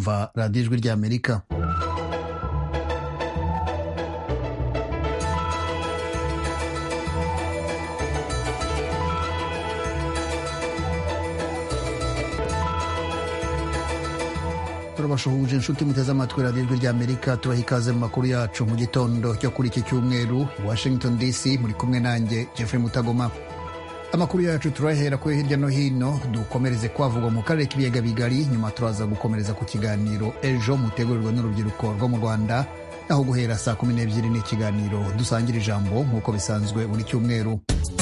kumva radiyo ijwi ry'Amerika. turabashuhuje inshuti muteze amatwi radiyo ijwi ry'Amerika, tubaha ikaze mu makuru yacu mu gitondo cyo kuri iki cyumweru i Washington DC. Muri kumwe nanjye Jeffrey Mutagoma. Amakuru yacu turahera kuri hirya no hino, dukomereze kwavugwa mu karere k'ibiyaga bigari, nyuma turaza gukomereza ku kiganiro ejo mutegurirwa n'urubyiruko rwo mu Rwanda, naho guhera saa 12 ni ikiganiro dusangira ijambo nk'uko bisanzwe buri cyumweru.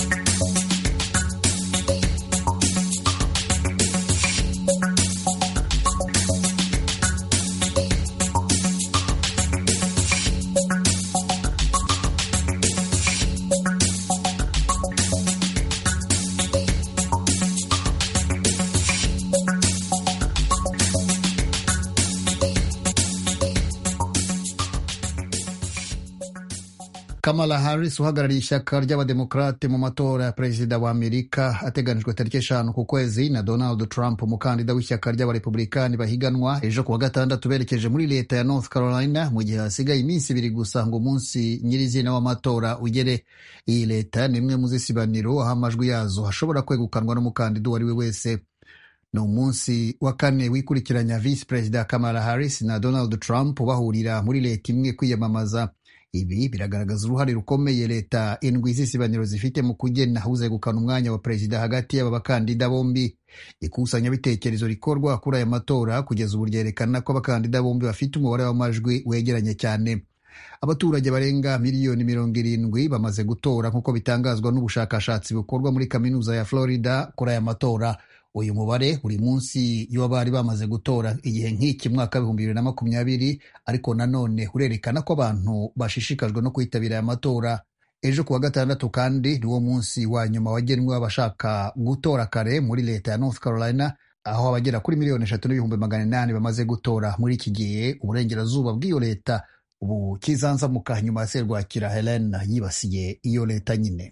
Kamala Harris uhagarariye ishyaka ry'abademokrate mu matora ya perezida wa Amerika ateganijwe tariki 5 ku kwezi, na Donald Trump umukandida w'ishyaka ry'abarepublikani bahiganwa ejo kuwa gatandatu berekeje muri leta ya North Carolina, mu gihe hasigaye iminsi 2 gusa ngo umunsi nyirizina w'amatora ugere. Iyi leta ni imwe mu zisibaniro aho amajwi yazo hashobora kwegukanwa n'umukandida uwo ari we wese. Ni umunsi wa 4 wikurikiranya Vice Perezida Kamala Harris na Donald Trump bahurira muri leta imwe kwiyamamaza. Ibi biragaragaza uruhare rukomeye leta indwi z'isibaniro zifite mu kugena uzegukana umwanya wa perezida hagati y'aba bakandida bombi. Ikusanyabitekerezo rikorwa kuri aya matora kugeza ubu ryerekana ko abakandida bombi bafite umubare w'amajwi wegeranye cyane. Abaturage barenga miliyoni 70 bamaze gutora nk'uko bitangazwa n'ubushakashatsi bukorwa muri kaminuza ya Florida kuri aya matora. Uyu mubare uri munsi y'abari bamaze gutora igihe nk'iki mwaka 2020, ariko nanone urerekana ko abantu bashishikajwe no kwitabira aya matora. Ejo kuwa gatandatu kandi niwo munsi wa nyuma wagenwe abashaka gutora kare muri leta ya North Carolina, aho abagera kuri 3,800,000 bamaze gutora muri iki gihe. Uburengerazuba bw'iyo leta ubu kizanzamuka nyuma ya serwakira Helen yibasiye iyo leta nyine.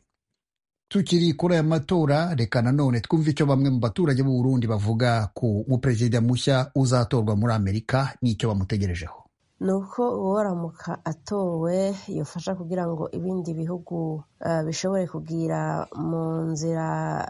Tukiri kuri aya matora, reka nanone twumva icyo bamwe mu baturage b'u Burundi bavuga ku muperezida mushya uzatorwa muri Amerika n'icyo bamutegerejeho. Nuko uwaramuka atowe yofasha kugira ngo ibindi bihugu bishobore kugira mu nzira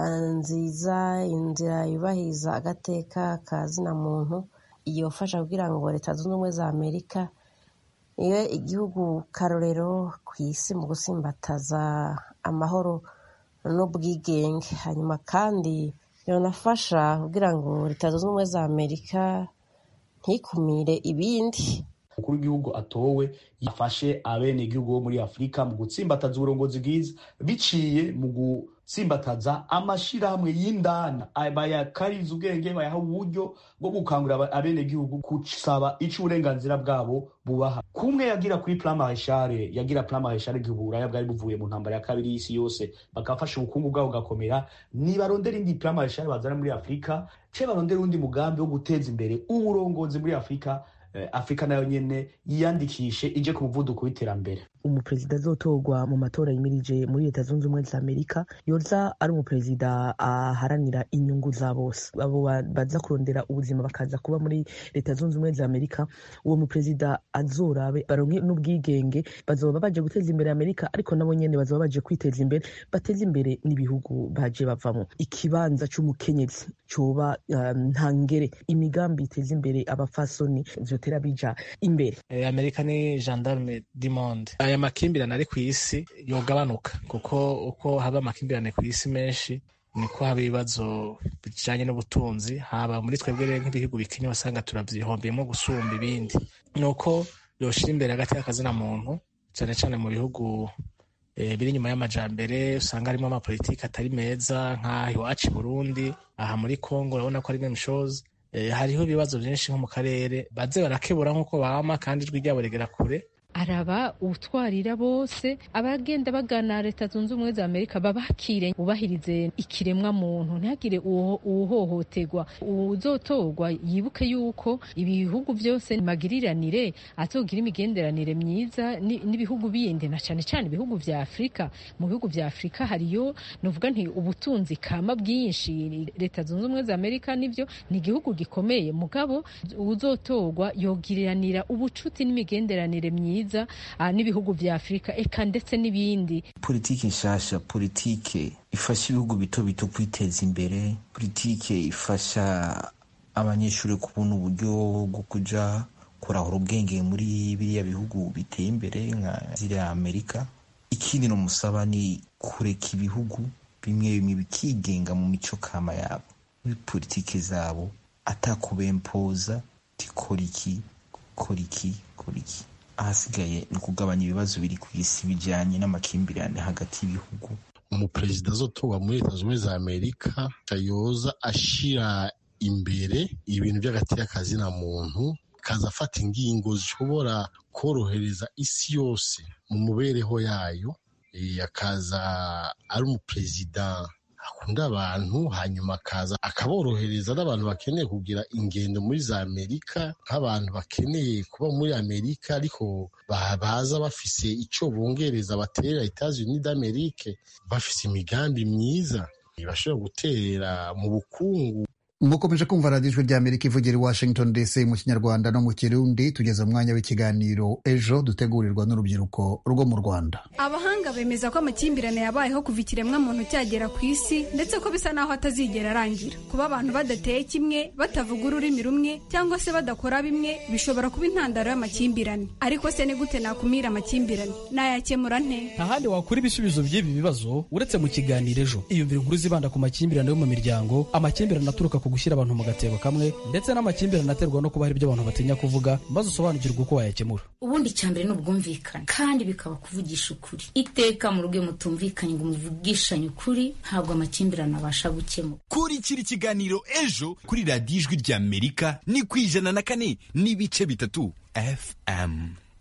nziza, inzira yubahiriza agateka ka zina muntu, yofasha kugira ngo Leta Zunze Ubumwe za Amerika ibe igihugu karorero ku isi mu gusimbataza amahoro n'ubwigenge. Hanyuma kandi yonafasha kugira ngo Leta Zunze Ubumwe za Amerika ntikumire ibindi. Umukuru w'igihugu atowe yafashe abenegihugu bo muri Afurika mu gutsimbataza uburongozi bwiza biciye mu gutsimbataza amashirahamwe y'indana, bayakariza ubwenge, bayaha uburyo bwo gukangurira abenegihugu kusaba ico uburenganzira bwabo bubaha. Kumwe yagira kuri plan Marshall, yagira plan Marshall igihugu Buraya bwari buvuye mu ntambara ya kabiri y'isi yose, bakafasha ubukungu bwabo gakomera. Ni barondera indi plan Marshall bazana muri Afurika, ce barondera undi mugambi wo guteza imbere uburongozi muri Afurika. Afrika nayo nyene yiyandikishe ije ku muvuduko w'iterambere. Umuperezida azotorwa mu matora yimirije muri Leta Zunze Ubumwe za Amerika yoza ari umuperezida aharanira inyungu za bose. Abo baza kurondera ubuzima bakaza kuba muri Leta Zunze Ubumwe za Amerika, uwo muperezida azorabe baronke n'ubwigenge, bazoba baje guteza imbere Amerika, ariko nabo nyene bazoba baje kwiteza imbere, bateza imbere n'ibihugu baje bavamo. Ikibanza c'umukenyezi coba ntangere, imigambi iteza imbere abafasoni vyotera bija imbere. Amerika ni gendarme du monde. Aya makimbirane ari ku isi yogabanuka, kuko uko haba amakimbirane ku isi menshi niko haba ibibazo bijanye n'ubutunzi, haba muri twebwe nk'ibihugu bikenye wasanga turavyihombeyemo gusumba ibindi. Nuko yoshira imbere hagati y'akazina muntu, cyane cyane mu bihugu biri nyuma y'amajambere, usanga harimo amapolitiki atari meza nka iwacu Burundi, aha muri Kongo urabona ko ari même chose. Hariho ibibazo byinshi nko mu karere, baze barakebura nk'uko bama kandi ijwi ryabo rigera kure. araba utwarira bose abagenda bagana leta zunze ubumwe za Amerika babakire ubahirize ikiremwa muntu ntihagire uhohoterwa uzotorwa yibuke yuko ibihugu byose magiriranire azogira imigenderanire myiza n'ibihugu bindi na cyane cyane ibihugu vya Afrika. Mu bihugu vya Afrika hariyo novuga nti ubutunzi kama bwinshi. Leta zunze ubumwe za Amerika nivyo ni igihugu gikomeye mugabo uzotorwa yogiriranira ubucuti n'imigenderanire myiza n'ibihugu vya Afrika eka ndetse n'ibindi. Politike nshasha, politike ifasha ibihugu bito bito kwiteza imbere, politike ifasha abanyeshuri kubona uburyo bwo kuja kurahura ubwenge muri biriya bihugu biteye imbere nka ziriya Amerika. Ikindi no musaba ni kureka ibihugu bimwe bimwe bikigenga mu mico kama yabo muri politike zabo atakubempoza tikora iki. Ahasigaye ni ukugabanya ibibazo biri ku isi bijyanye n'amakimbirane hagati y'ibihugu. Umuperezida azotorwa muri Leta Zunze Ubumwe za Amerika yoza ashira imbere ibintu by'agati y'akazi na muntu, kaza afata ingingo zishobora korohereza isi yose mu mubereho yayo, akaza ari umuperezida akunda abantu, hanyuma akaza akaborohereza n'abantu bakeneye kugira ingendo muri za Amerika, nk'abantu bakeneye kuba muri Amerika ariko baza bafise ico bongereza baterera Etats-Unis d'Amerique, bafise imigambi myiza bashobora guterera mu bukungu. Mukomeje kumva radiyo ijwi rya Amerika ivugira i Washington DC mu Kinyarwanda no mu Kirundi. Tugeze umwanya w'ikiganiro ejo dutegurirwa n'urubyiruko rwo mu Rwanda. Abahanga bemeza ko amakimbirane yabayeho kuva ikiremwa muntu cyagera ku isi ndetse ko bisa naho atazigera arangira. Kuba abantu badateye kimwe, batavuga ururimi rumwe cyangwa se badakora bimwe bishobora kuba intandaro y'amakimbirane. Ariko se ni gute nakumira amakimbirane? Nayakemura nte? Ntahandi wakura ibisubizo by'ibi bibazo uretse mu kiganiro ejo. Iyumvira inkuru zibanda ku makimbirane yo mu miryango, amakimbirane aturuka ku gushyira abantu mu gatebo kamwe ndetse n'amakimbirane aterwa no kuba hari ibyo abantu batinya kuvuga, maze usobanukirwa uko wayakemura. Ubundi cyambere n'ubwumvikane kandi bikaba kuvugisha ukuri. Iteka mu rugo mutumvikanye ngo muvugishanye ukuri ntabwo amakimbirane abasha gukemura. Kuri kiri kiganiro ejo kuri radiyo ijwi rya Amerika ni ku 104 n'ibice 3 FM.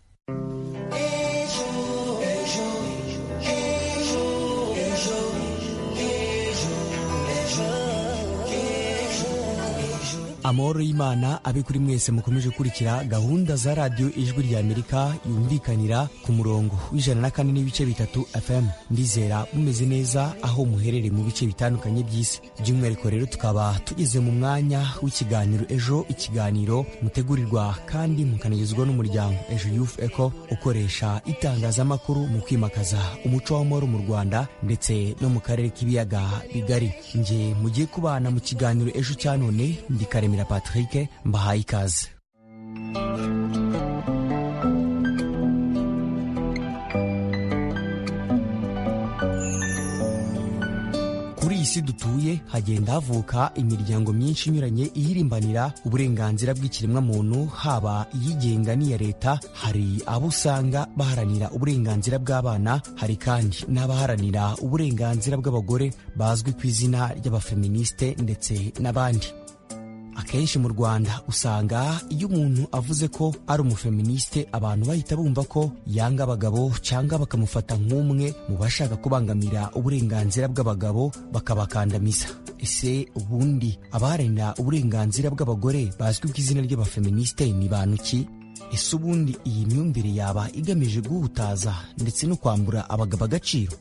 Amahoro y'Imana abe kuri mwese mukomeje kurikira gahunda za radiyo ijwi rya Amerika yumvikanira ku murongo w'104 n'ibice 3 FM. Ndizera mumeze neza aho muherereye mu bice bitandukanye by'isi. By'umwihariko rero tukaba tugeze mu mwanya w'ikiganiro ejo, ikiganiro mutegurirwa kandi mukanagezwa n'umuryango Ejo Youth Echo ukoresha itangazamakuru mu kwimakaza umuco w'amahoro mu Rwanda ndetse no mu karere k'ibiyaga bigari. Nje mugiye kubana mu kiganiro ejo cyanone ndi Karemera Patrick, mbahaye ikaze. Kuri isi dutuye hagenda havuka imiryango myinshi inyuranye ihirimbanira uburenganzira bw'ikiremwa muntu, haba iyigenga n'iya leta. Hari abo usanga baharanira uburenganzira bw'abana, hari kandi n'abaharanira uburenganzira bw'abagore bazwi ku izina ry'abafeministe ndetse n'abandi. Akenshi mu Rwanda usanga iyo umuntu avuze ko ari umufeministe abantu bahita bumva ko yanga abagabo cyangwa bakamufata nk'umwe mu bashaka kubangamira uburenganzira bw'abagabo bakabakandamiza. Ese ubundi abaharanira uburenganzira bw'abagore bazwi ku izina ry'abafeministe ni bantu ki? Ese ubundi iyi myumvire yaba igamije guhutaza ndetse no kwambura abagabo agaciro?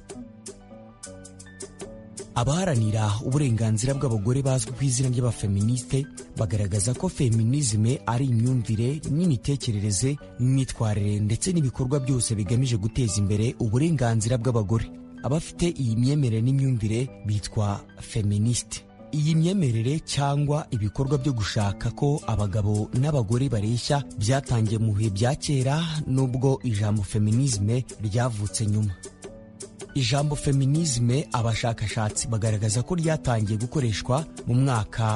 Abaharanira uburenganzira bw'abagore bazwi ku izina ry'abafeministe bagaragaza ko feminisme ari imyumvire n'imitekerereze n'imyitwarire ndetse n'ibikorwa byose bigamije guteza imbere uburenganzira bw'abagore. Abafite iyi myemerere n'imyumvire bitwa feministe. Iyi myemerere cyangwa ibikorwa byo gushaka ko abagabo n'abagore bareshya byatangiye mu bihe bya kera, nubwo ijambo feminisme ryavutse nyuma. Ijambo feminisme abashakashatsi bagaragaza ko ryatangiye gukoreshwa mu mwaka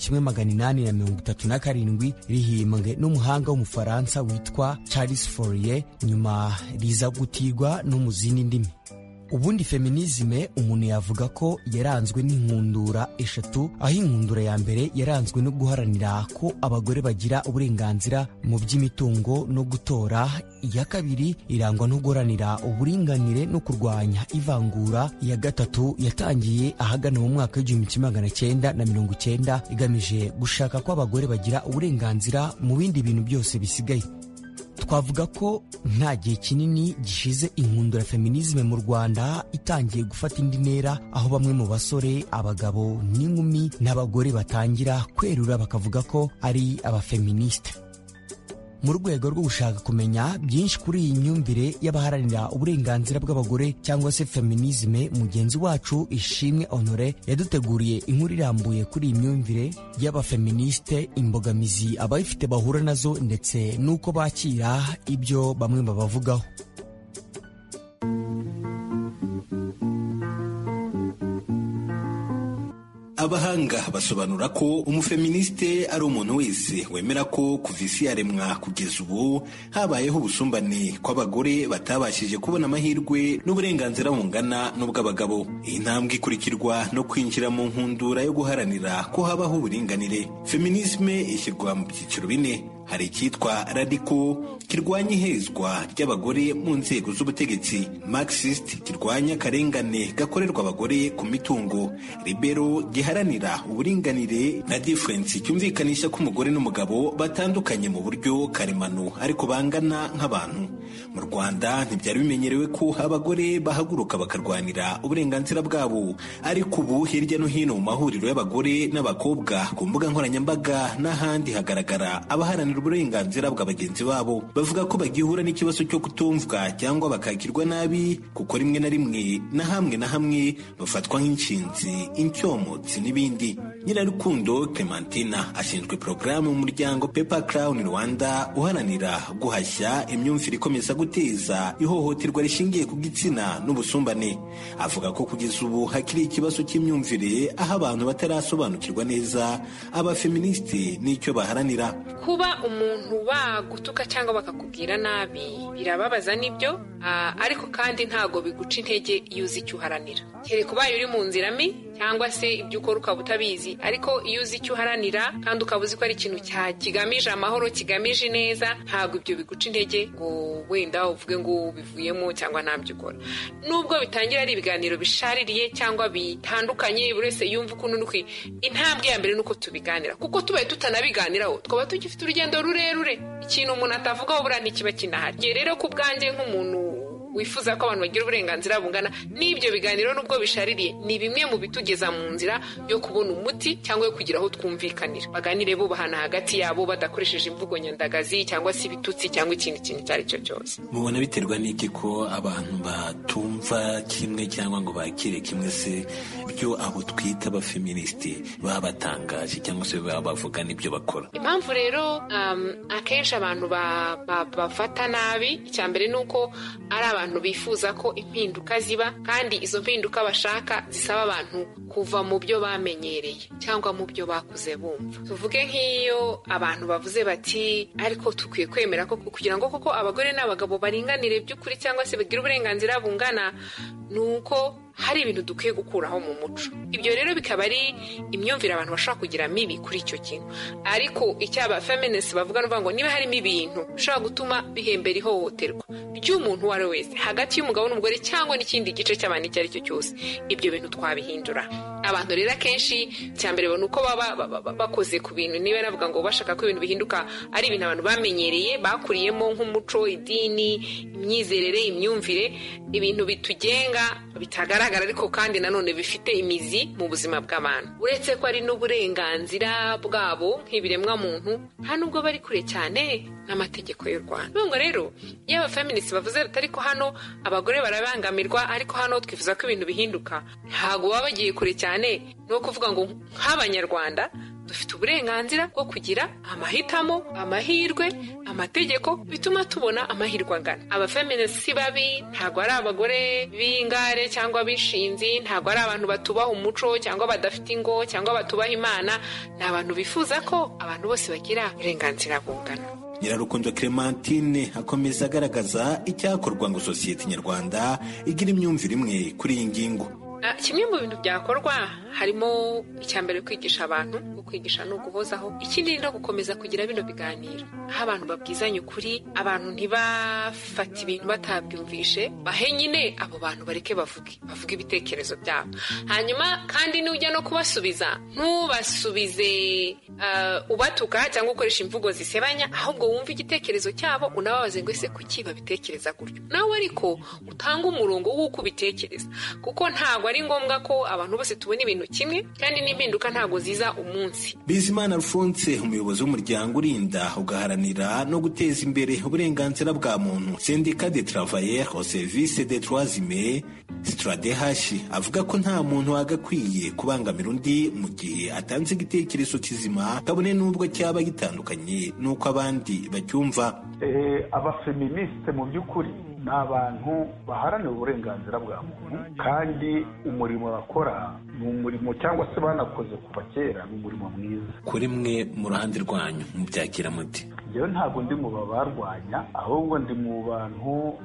w'1837 rihimbwe n'umuhanga w'umufaransa witwa Charles Fourier, nyuma riza gutirwa no mu zindi ndimi. Ubundi feminisme umuntu yavuga ko yaranzwe n'inkundura eshatu, aho inkundura ya mbere yaranzwe no guharanira ko abagore bagira uburenganzira mu by'imitungo no gutora, iya kabiri irangwa no guharanira uburinganire no kurwanya ivangura, iya gatatu yatangiye ahagana mu mwaka w'1990 igamije gushaka ko abagore bagira uburenganzira mu bindi bintu byose bisigaye. Twavuga ko nta gihe kinini gishize inkundura feminisme mu Rwanda itangiye gufata indi ntera, aho bamwe mu basore, abagabo n'inkumi n'abagore batangira kwerura bakavuga ko ari abafeministe. Mu rwego rwo gushaka kumenya byinshi kuri iyi myumvire y'abaharanira uburenganzira bw'abagore cyangwa se feminisme, mugenzi wacu Ishimwe Honore yaduteguriye inkuru irambuye kuri iyi myumvire y'abafeministe, imbogamizi abayifite bahura nazo ndetse n'uko bakira ibyo bamwe babavugaho. Abahanga basobanura ko umufeministe ari umuntu wese wemera ko kuva isi yaremwa kugeza ubu habayeho ubusumbane kw'abagore batabashije kubona amahirwe n'uburenganzira bungana n'ubw'abagabo. Iyi ntambwe ikurikirwa no kwinjira mu nkundura yo guharanira ko habaho uburinganire. Feminisme ishyirwa mu byiciro bine. Hari icyitwa radiko kirwanya ihezwa ry'abagore mu nzego z'ubutegetsi, Marxist kirwanya akarengane gakorerwa abagore ku mitungo, Libero giharanira uburinganire, na Difference cyumvikanisha ko umugore n'umugabo batandukanye mu buryo karemano ariko bangana nk'abantu. Mu Rwanda ntibyari bimenyerewe ko abagore bahaguruka bakarwanira uburenganzira bwabo, ariko ubu hirya no hino mu mahuriro y'abagore n'abakobwa ku mbuga nkoranyambaga n'ahandi hagaragara abaharanira uburenganzira bwa bagenzi babo. Bavuga ko bagihura n'ikibazo cyo kutumvwa cyangwa bakakirwa nabi, kuko rimwe na rimwe na hamwe bafatwa nk'inshinzi, incyomotsi n'ibindi. Nyirarukundo Clementina ashinzwe porogaramu mu muryango Paper Crown Rwanda uharanira guhashya imyumvire ikomeza guteza ihohoterwa rishingiye ku gitsina n'ubusumbane. Avuga ko kugeza ubu hakiri ikibazo cy'imyumvire, aho abantu batarasobanukirwa neza abafeministe n'icyo baharanira. Kuba umuntu bagutuka cyangwa bakakubwira nabi birababaza nibyo, ariko kandi ntago biguca intege iyo uzi icyo uharanira. Kereka ubaye uri mu nzira mbi cyangwa se ibyo ukora ukaba utabizi, ariko iyo uzi icyo uharanira kandi ukaba uzi ko ari ikintu kigamije amahoro, kigamije neza, ntago ibyo biguca intege ngo wenda uvuge ngo bivuyemo cyangwa ntabyo ukora. Nubwo bitangira ari ibiganiro bishaririye cyangwa bitandukanye, buri wese yumva ukuntu n'ukwi, intambwe ya mbere nuko tubiganira, kuko tubaye tutanabiganiraho twaba tugifite urugendo rurerure, ikintu umuntu atavugaho buriya ntikiba kinahari. Rero ku bwanjye nk'umuntu wifuza ko abantu bagira uburenganzira bungana, n'ibyo biganiro nubwo bishaririye ni bimwe mu bitugeza mu nzira yo kubona umuti cyangwa yo kugira aho twumvikanira, baganire bubahana hagati yabo badakoresheje imvugo nyandagazi cyangwa se ibitutsi cyangwa ikindi kintu icyo ari cyo cyose. Mubona biterwa n'iki ko abantu batumva kimwe cyangwa ngo bakire kimwe se byo abo twita abafeministi baba batangaje cyangwa se baba bavuga n'ibyo bakora? Impamvu rero akenshi abantu bafata nabi, icya mbere ni uko ari abantu bifuza ko impinduka ziba, kandi izo mpinduka bashaka zisaba abantu kuva mu byo bamenyereye cyangwa mu byo bakuze bumva. Tuvuge nk'iyo abantu bavuze bati ariko tukwiye kwemera ko kugira ngo koko abagore n'abagabo baringanire by'ukuri cyangwa se bagire uburenganzira bungana, nuko hari ibintu dukwiye gukuraho mu muco. Ibyo rero bikaba ari imyumvire abantu bashobora kugira mibi kuri icyo kintu, ariko icyo abafeminist bavuga n'uvuga ngo niba harimo ibintu bishobora gutuma bihembera ihohoterwa ry'umuntu uwo ari we wese hagati y'umugabo n'umugore cyangwa n'ikindi gice cy'abantu icyo ari cyo cyose, ibyo bintu twabihindura. Abantu rero akenshi cya mbere babona uko baba bakoze ku bintu, niba navuga ngo bashaka ko ibintu bihinduka ari ibintu abantu bamenyereye bakuriyemo nk'umuco, idini, imyizerere, imyumvire, ibintu bitugenga bitagaragara ariko kandi nanone bifite imizi mu buzima bw'abantu. Uretse ko ari n'uburenganzira bwabo nk'ibiremwa muntu, nta nubwo bari kure cyane n'amategeko y'u Rwanda. Nubwo rero iyo abafeminist bavuze batari ko hano abagore barabangamirwa ariko hano twifuza ko ibintu bihinduka, ntabwo baba bagiye kure cyane. No kuvuga ngo nk'abanyarwanda dufite uburenganzira bwo kugira amahitamo, amahirwe, amategeko bituma tubona amahirwe angana. Abafeminist si babi, ntabwo ari abagore b'ingare cyangwa bishinzi, ntabwo ari abantu batubaha umuco cyangwa badafite ingo cyangwa batubaha Imana, ni abantu bifuza ko abantu bose bagira uburenganzira bungana. Nyirarukundo Clementine akomeza agaragaza icyakorwa ngo sosiyete nyarwanda igira imyumvire imwe kuri iyi ngingo. Kimwe mu bintu byakorwa harimo icyambere kwigisha abantu, kwigisha no guhozaho. Ikindi no gukomeza kugira bino biganiro aho abantu babwizanya ukuri, abantu ntibafata ibintu batabyumvishe, bahe nyine abo bantu bareke bavuge ibitekerezo byabo. Hanyuma kandi nujya no kubasubiza ntubasubize ubatuka cyangwa ukoresha imvugo zisebanya, ahubwo wumva igitekerezo cyabo unababaze ngo ese kuki babitekereza gutyo. Nawe ariko utanga umurongo w'uko ubitekereza, kuko ntabwo ari ngombwa ko abantu bose tubona ibintu kimwe, kandi n'impinduka ntabwo ziza umunsi. Bizimana Alphonse, umuyobozi w'umuryango urinda ugaharanira no guteza imbere uburenganzira bwa muntu Syndicat des Travailleurs au Service des Droits Humains STRADH, avuga ko nta muntu wagakwiye kubangamira undi mu gihe atanze igitekerezo kizima, kabone n'ubwo cyaba gitandukanye n'uko abandi bacyumva. Abafeministe mu by'ukuri ni abantu baharanira uburenganzira bwa muntu, kandi umurimo bakora ni umurimo cyangwa se banakoze kuva kera, ni umurimo mwiza. Kuri mwe mu ruhande rwanyu mubyakira muti? Njyewe ntabwo ndi mu babarwanya, ahubwo ndi mu bantu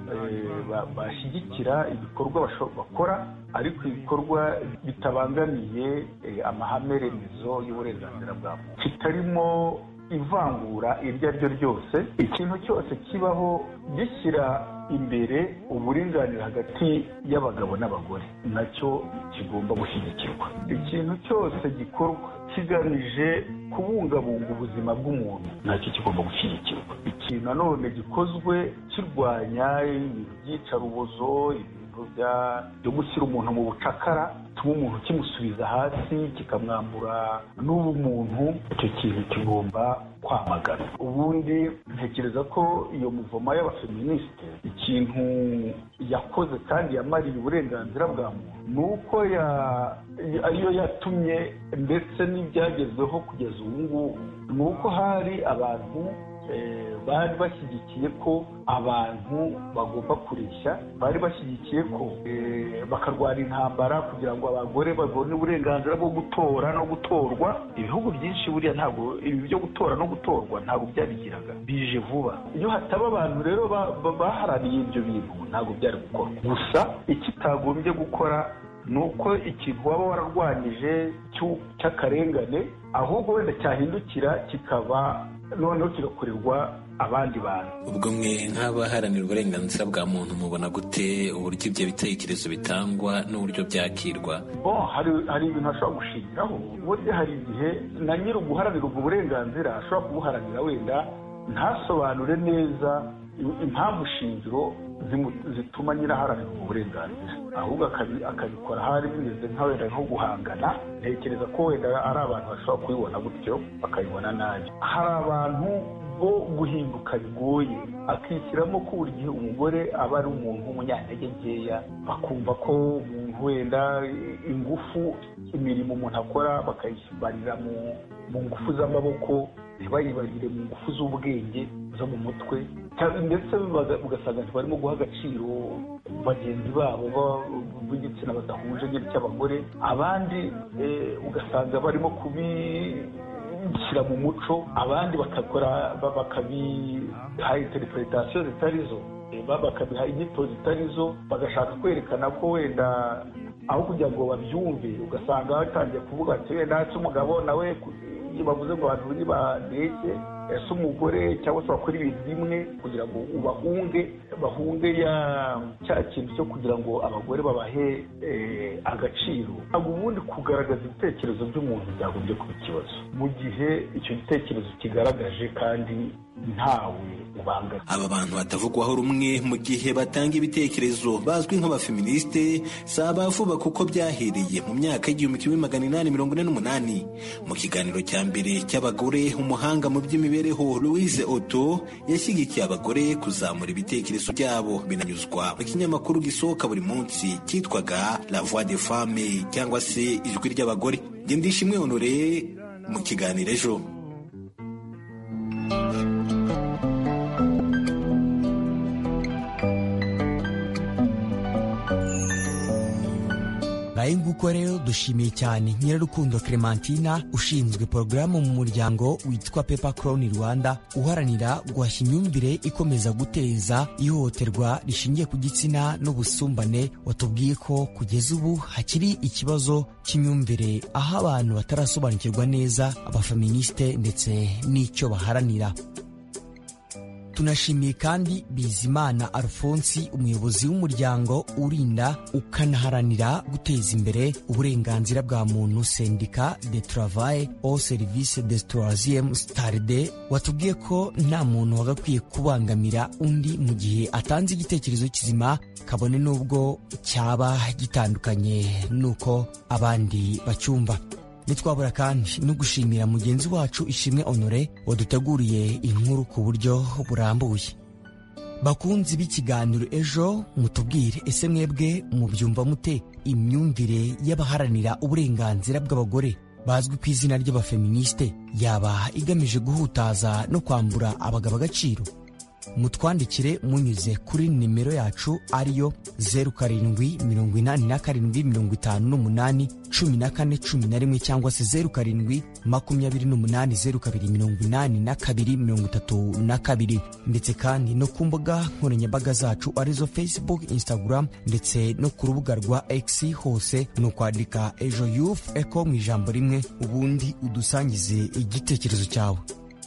bashyigikira ibikorwa bakora, ariko ibikorwa bitabangamiye amahame remezo y'uburenganzira bwa muntu, kitarimo ivangura iryo ari ryo ryose. Ikintu cyose kibaho gishyira imbere uburinganire hagati y'abagabo n'abagore nacyo kigomba gushyigikirwa. Ikintu cyose gikorwa kigamije kubungabunga ubuzima bw'umuntu nacyo kigomba gushyigikirwa. Ikintu nanone gikozwe kirwanya iyicarubozo, ibintu byo gushyira umuntu mu bucakara, tuma umuntu kimusubiza hasi kikamwambura n'ubumuntu, icyo kintu kigomba kwamagana. Ubundi ntekereza ko iyo muvoma y'abafeministe ikintu yakoze kandi yamariye uburenganzira bwa muntu ni uko ariyo yatumye ndetse n'ibyagezweho kugeza ubu ngubu, ni uko hari abantu bari bashyigikiye ko abantu bagomba kureshya, bari bashyigikiye ko bakarwara intambara kugira ngo abagore babone uburenganzira bwo gutora no gutorwa. Ibihugu byinshi buriya ntabwo ibi byo gutora no gutorwa ntabwo byabigiraga, bije vuba. Iyo hataba abantu rero baharaniye ibyo bintu ntabwo byari gukorwa. Gusa ikitagombye gukora ni uko ikintu waba wararwanyije cy'akarengane ahubwo wenda cyahindukira kikaba noneho kigakorerwa abandi bantu. Ubwo mwe nk'abaharanira uburenganzira bwa muntu mubona gute uburyo ibyo bitekerezo bitangwa n'uburyo byakirwa? Hari ibintu ashobora gushingiraho. Burya hari igihe na nyiri uguharanira ubwo burenganzira ashobora kubuharanira wenda ntasobanure neza impamvu shingiro zituma nyiraharanira uburenganzira, ahubwo akabikora hari bimeze nka wenda nko guhangana. Ntekereza ko wenda ari abantu bashobora kubibona gutyo bakabibona nabi. Hari abantu bo guhinduka bigoye, akishyiramo ko buri gihe umugore aba ari umuntu w'umunyantege nkeya, bakumva ko umuntu wenda ingufu imirimo umuntu akora bakayibarira mu ngufu z'amaboko, ntibayibarire mu ngufu z'ubwenge zo mu mutwe, ndetse ugasanga ntibarimo guha agaciro bagenzi babo b'igitsina badahuje n'icy'abagore. Abandi ugasanga barimo kubishyira mu muco, abandi bakabiha interpretation zitari zo, bakabiha inyito zitari zo, bagashaka kwerekana ko wenda aho kugira ngo babyumve ugasanga batangiye kuvuga ati wenda ese umugabo nawe iyo bavuze ngo abantu ntibandeke, ese umugore cyangwa se bakora ibintu bimwe kugira ngo bahunge cya kintu cyo kugira ngo abagore babahe agaciro. Ntabwo ubundi kugaragaza ibitekerezo by'umuntu byagombye kuba ikibazo mu gihe icyo gitekerezo kigaragaje kandi ntawe ubangana. Aba bantu batavugwaho rumwe mu gihe batanga ibitekerezo bazwi nk'abafeministe si abavuba kuko byahereye mu myaka y'1848. Mu kiganiro cya mbere cy'abagore, umuhanga mu by'imibereho Louise Otto yashyigikiye abagore kuzamura ibitekerezo byabo, binanyuzwa mu kinyamakuru gisohoka buri munsi cyitwaga La Voix des Femmes cyangwa se ijwi ry'abagore. Ndishimwe Honore mu kiganiro ejo. ngahe nguko rero dushimiye cyane Nyirarukundo Clementina ushinzwe porogaramu mu muryango witwa Pepper Crown Rwanda uharanira guhashya imyumvire ikomeza guteza ihohoterwa rishingiye ku gitsina n'ubusumbane. Watubwiye ko kugeza ubu hakiri ikibazo cy'imyumvire aho abantu batarasobanukirwa neza abafeministe ndetse n'icyo baharanira. Tunashimiye kandi Bizimana Alphonse umuyobozi w'umuryango urinda ukanaharanira guteza imbere uburenganzira bwa muntu Syndicat de Travail au Service des Troisième Stade. Watubwiye ko nta muntu wagakwiye kubangamira undi mu gihe atanze igitekerezo kizima kabone n'ubwo cyaba gitandukanye nuko abandi bacyumva. Nitwabura kandi no gushimira mugenzi wacu Ishimwe Honore waduteguriye inkuru ku buryo burambuye. Bakunzi b'ikiganiro ejo mutubwire ese mwebwe mubyumva mute imyumvire y'abaharanira uburenganzira bw'abagore bazwi ku izina ry'abafeministe yaba igamije guhutaza no kwambura abagabo agaciro? Mutwandikire munyuze kuri nimero yacu ariyo 0787581411 cyangwa se 0728028232 ndetse kandi no ku mbuga nkoranyambaga zacu arizo Facebook, Instagram ndetse no ku rubuga rwa X hose no kwandika Ejo Youth Echo mu ijambo rimwe ubundi udusangize igitekerezo cyawe.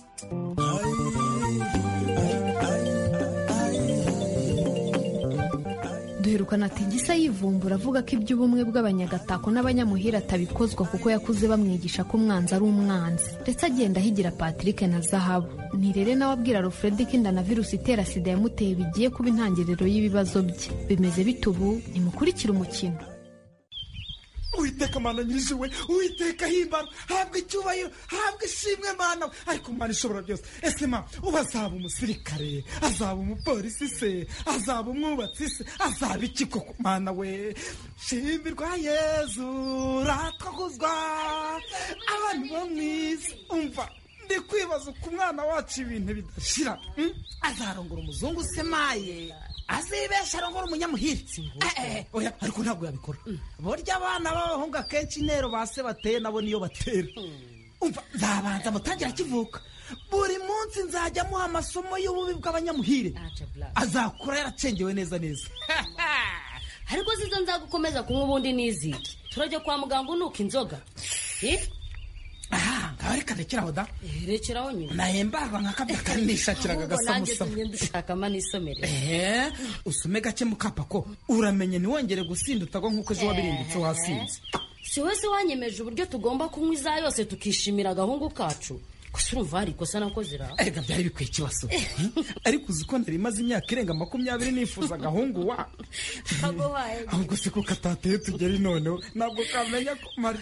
Duherukana Tigisa yivumbura avuga ko iby'ubumwe bw'abanyagatako n'abanyamuhira atabikozwa kuko yakuze bamwigisha ko umwanzi ari umwanzi, ndetse agenda ahigira Patrick na Zahabu. Nirere nawe abwira Alfred ko inda na virusi itera sida yamuteye bigiye kuba intangiriro y'ibibazo bye. Bimeze bite ubu? Nimukurikire umukino. Uwiteka Mana nyir'ijuru, Uwiteka himbara, habwa icyubahiro, habwa ishimwe Mana, ariko Mana ishobora byose. Ese ma ubu azaba umusirikare, azaba umupolisi se, azaba umwubatsi se, azaba iki koko Mana we? Shimirwa Yezu, ratkuzwa abantu bo mw'isi. Umva ndi kwibaza ku mwana wacu ibintu bidashira. Azarongora umuzungu se maye, azibesha arongora umunyamuhiritsi. Oya ariko ntabwo yabikora. Burya abana b'abahungu akenshi intero base bateye nabo niyo batera. Umva nzabanza mutangira kivuka, buri munsi nzajya muha amasomo y'ububi bw'abanyamuhire, azakura yaracengewe neza neza. Ariko zizo nzagukomeza kunywa ubundi n'iziki turajya kwa muganga unuka inzoga. Reka rekeraho da. Rekeraho nyine nahembarwa nk'akabya nishakiraga agasamusa. Ndushaka manisomere. Usome gake mukapa ko uramenye ntiwongere gusinda utagwa nk'uko ejo wabirimbitse wasinze. Si wese wanyemeje uburyo tugomba kunywa iza yose tukishimira agahungu kacu. Gusa urumva hari ikosa nakoze ra. Ega byari bikwiye ikibazo. Ariko uzi ko nari maze imyaka irenga 20 nifuza agahungu wa. Ahubwo se ko katateye tugeri noneho ntabwo kamenya ko mari.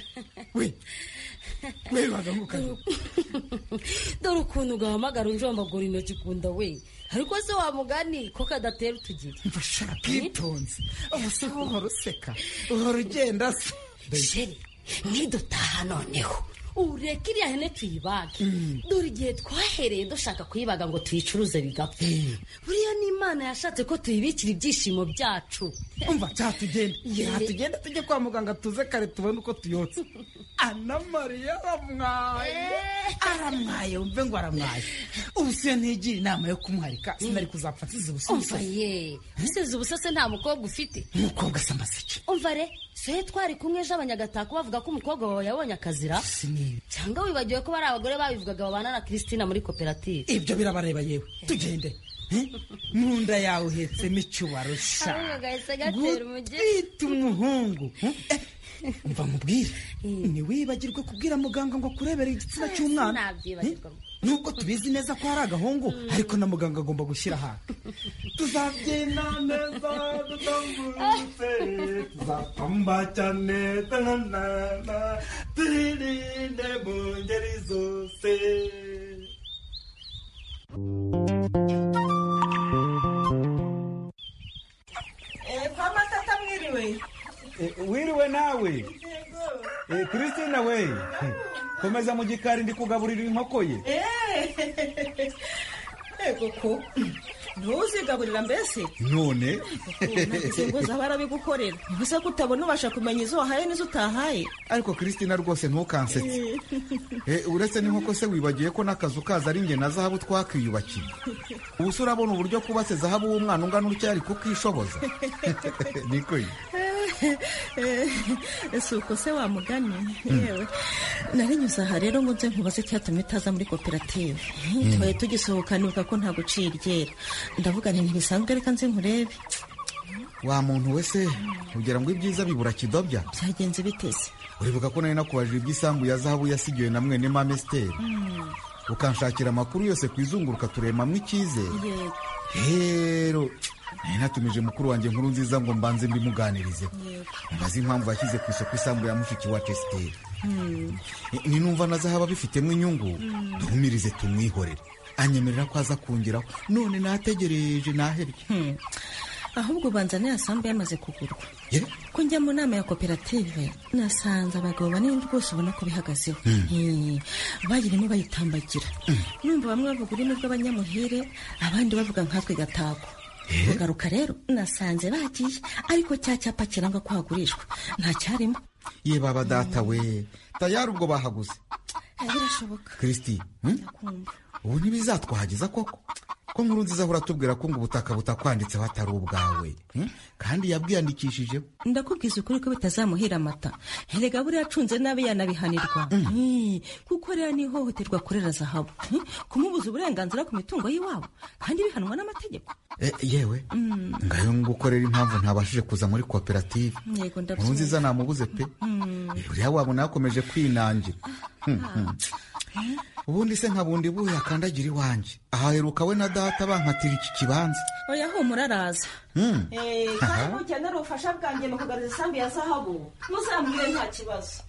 We baganguka. Dore ukuntu ugahamagara unjombagura intoki kunda we. Ariko se wa mugani ko kadatera utugiri. Mfasha kitonze. Ubuse uhora useka. Uhora ugenda se. Sheri, nidutaha noneho. Ureka iriya hene tuyibage. Dore igihe twahereye dushaka kuyibaga ngo tuyicuruze bigapfa. Buriya n'Imana yashatse ko tuyibikira ibyishimo byacu. Umva cyatugenda tujye kwa muganga tuze kare tubone uko tuyotse. Ana Maria aramwaye umve ngo aramwaye. Ubuse ntigira inama yo kumwarika sinari kuzapfa nsize ubusa. Umva nsize ubusa se nta mukobwa ufite. Umukobwa se amaseke. Umva re se twari kumwe ejo abanyagatako bavuga ko umukobwa wawe yabonye akazira. Cyangwa wibagiwe ko bari abagore babivugaga babana na Christina muri koperative. Ibyo birabareba yewe. Tugende. Munda yawe uhetsemo icyubaro sha. Gwita umuhungu. Umva mubwire ntiwibagirwe kubwira muganga ngo akurebere igitsina cy'umwana. Nubwo tubizi neza ko hari agahungu ariko na muganga agomba gushyira hano. Tuzabyina neza dutambutse tuzapamba cyane tanana turinde mu ngeri zose. Mama tata mwiriwe. Wiriwe nawe. Christina we. Komeza mu gikari ndi kugaburira inkoko ye. Ego ko. ntuzigaburira mbese none nagize ngo zaba arabigukorera gusa ko utabona ubasha kumenya izo wahaye n'izo utahaye. Ariko Kristina rwose ntukansetse. Uretse n'inkoko se wibagiye ko n'akazu kaza ari nge na zahabu twakiyubakiye. Ubu se urabona uburyo kubatse zahabu w'umwana ungana utya ari kukishoboza. Niko ese uko se wamugani yewe narinyuze aha rero ngo nze nkubaze cyatumye utaza muri koperative. Twaye tugisohoka nibuka ko nta gucira iryera ndavuga nti ntibisanzwe reka nze nkurebe. Wa muntu wese ugira ngo ibyiza bibura kidobya. Byagenze biteze. Uribuka ko nari nakubajije iby'isambu ya zahabu yasigiwe na mwene mama Esther ukanshakira amakuru yose kwizunguruka turemamwe icyizere. Rero natumije mukuru wanjye nkuru nziza ngo mbanze mbimuganirize mbaze impamvu yashyize ku isoko isambu ya mushiki wa Esther. Ni numva na zahabu bifitemo inyungu duhumirize tumwihorere anyemerera ko aza kungeraho none nategereje naherye. Ahubwo banza n'asambu yamaze kugurwa. Ko njya mu nama ya koperative nasanze abagabo banini rwose ubona ko bihagazeho. Bayirimo bayitambagira. Numva bamwe bavuga ururimi rw'abanyamuhire abandi bavuga nkatwe Gatako. Kugaruka rero nasanze bagiye ariko cya cyapa kiranga ko hagurishwa nta cyarimo. Ye baba data we tayari ubwo bahaguze. Birashoboka. Kristi ubu ntibizatwahageza koko ko nkuru nziza ahora tubwira ko ngo ubutaka butakwanditseho atari ubwawe kandi yabwiyandikishijeho. Ndakubwiza ukuri ko bitazamuhira amata. Erega buriya acunze nabi yanabihanirwa. Kuko rero ni ihohoterwa akorera zahabu kumubuza uburenganzira ku mitungo y'iwabo kandi bihanwa n'amategeko. Yewe ngayo ngukorera impamvu ntabashije kuza muri koperative. Nkuru nziza namubuze pe. Uriya wabona yakomeje kwinangira. Ubundi se nkabundi buhe akandagira iwanjye ahaheruka we na data bankatira iki kibanza. Oya humura araza. Kandi mukenera ubufasha bwanjye mu kugaruza isambu ya zahabu muzambwire nta kibazo.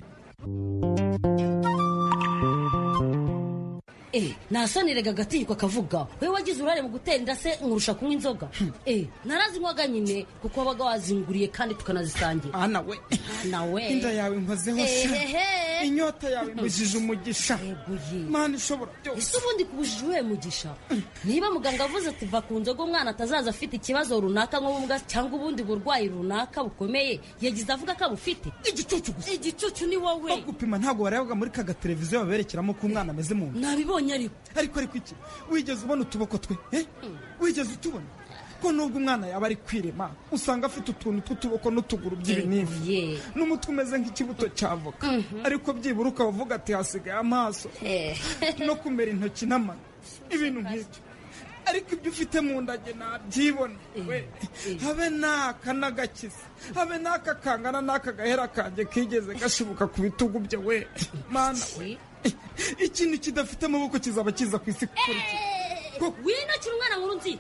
Nasanirega agategeko akavuga we wagize urare mu gutera inda se nkurusha kunywa inzoga. Narazinywaga nyine kuko wabaga wazinguriye kandi tukanazisangira. Nawe inda yawe nkozeho sha inyota yawe mbujije umugisha. Mana ishobora byose. Ese ubundi kubujije uwe mugisha? Niba muganga avuze ati va ku nzoga umwana atazaza afite ikibazo runaka nk'ubumuga cyangwa ubundi burwayi runaka bukomeye yagize avuga ko abufite. Igicucu gusa. Igicucu ni wowe. Bagupima ntabwo warayaga muri kaga televiziyo baberekeramo ko umwana ameze mu nda. Nabibonye ariko iki wigeze ubona utuboko twe wigeze utubona ko nubwo umwana yaba ari kwirema usanga afite utuntu tw'utuboko n'utuguru by'ibinini n'umutwe umeze nk'ikibuto cy'avoka ariko byibura ukavuga ati hasigaye amaso no kumera intoki n'amano ibintu nk'ibyo. Ariko ibyo ufite mu ndage nabyibone habe n'aka n'agakiza habe n'aka kangana n'aka gahera kanjye kigeze gashibuka ku bitugu bye we mana we. Ikintu kidafite amaboko kizaba kiza ku isi kuriki. Winokira umwana nkuru nzi.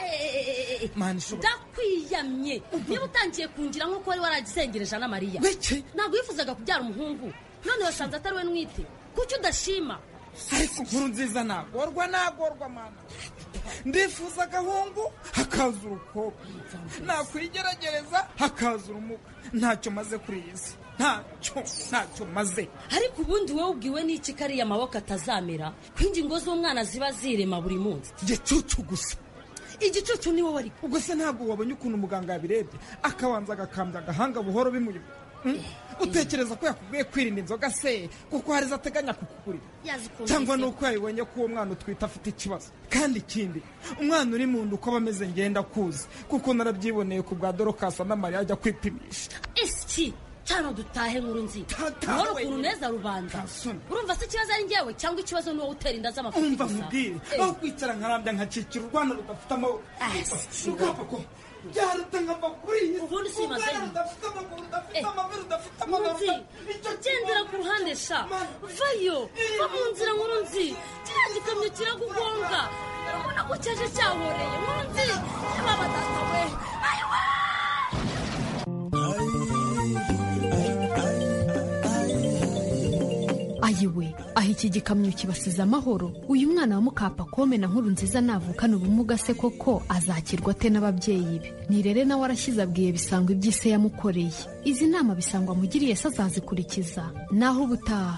Ndakwiyamye niba utangiye kungira nk'uko wari waragisengereje na Mariya. Ntabwo wifuzaga kubyara umuhungu none wasanze atari we nwite kuki udashima? Ariko nkuru nziza nagorwa mana. Ndifuza agahungu hakaza urukobwa nakwigeragereza hakaza urumuga ntacyo maze kuri iyi si ntacyo maze. Ariko ubundi wowe ubwiwe n'iki kariya amaboko atazamera ko ingingo z'umwana ziba zirema buri munsi? Igicucu gusa. Igicucu ni wowe ariko. Ubwo se ntabwo wabonye ukuntu umuganga yabirebye akabanza agakambya agahanga buhoro bimuyobora. Utekereza ko yakubwiye kwirinda inzoga se kuko hari zateganya kukugurira cyangwa nuko yabibonye ko uwo mwana utwita afite ikibazo? Kandi ikindi umwana uri mu nda uko aba ameze ngenda kuzi kuko narabyiboneye ku bwa Dorokasa na Mariya ajya kwipimisha. Isi cyane dutahe nkuru nzi wari ukuntu neza rubanda. Urumva se ikibazo ari njyewe cyangwa ikibazo ni wowe utera inda z'amafuti gusa? Umva mubwire aho kwicara nkarambya nkacikira urwana rudafite amaboko rukapako byarutanga bakuri ubundi simaze gendera ku ruhande sha vayo va mu nzira nkuru nzi kiriya gikamyo kiragugonga urabona ko cyaje cyahoreye nkuru nzi yababa data we ayiwe. Ayiwe aho iki gikamyo kibasize amahoro. Uyu mwana wa Mukapakome na nkuru nziza navukana ubumuga se koko azakirwa ate n'ababyeyi be? Nirere nawe arashyize abwiye Bisangwa iby'ise yamukoreye. Izi nama Bisangwa amugiriye se azazikurikiza naho ubutaha.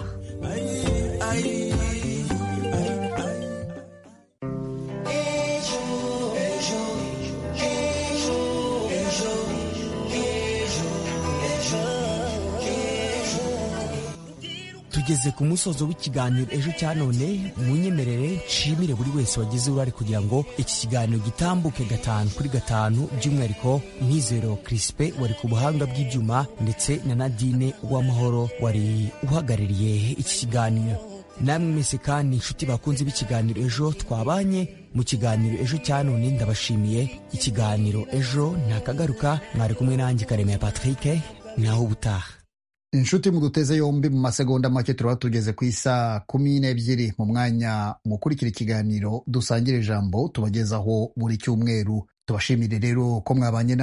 tugeze ku musozo w'ikiganiro ejo cya none. Munyemerere nshimire buri wese wagize uruhare kugira ngo iki kiganiro gitambuke 5/5, by'umwihariko Mizero Crispe wari ku buhanga bw'ibyuma ndetse na Nadine Uwamahoro wari uhagarariye iki kiganiro. Namwe mwese kandi inshuti bakunze b'ikiganiro ejo twabanye mu kiganiro ejo cya none, ndabashimiye. Ikiganiro ejo ntakagaruka, mwari kumwe nanjye Karemera Patrick, naho ubutaha. Inshuti muduteze yombi, mu masegonda make turaba tugeze ku isa 12 mu mwanya mukurikira ikiganiro Dusangire Ijambo tubagezaho buri cyumweru. Tubashimire rero ko mwabanye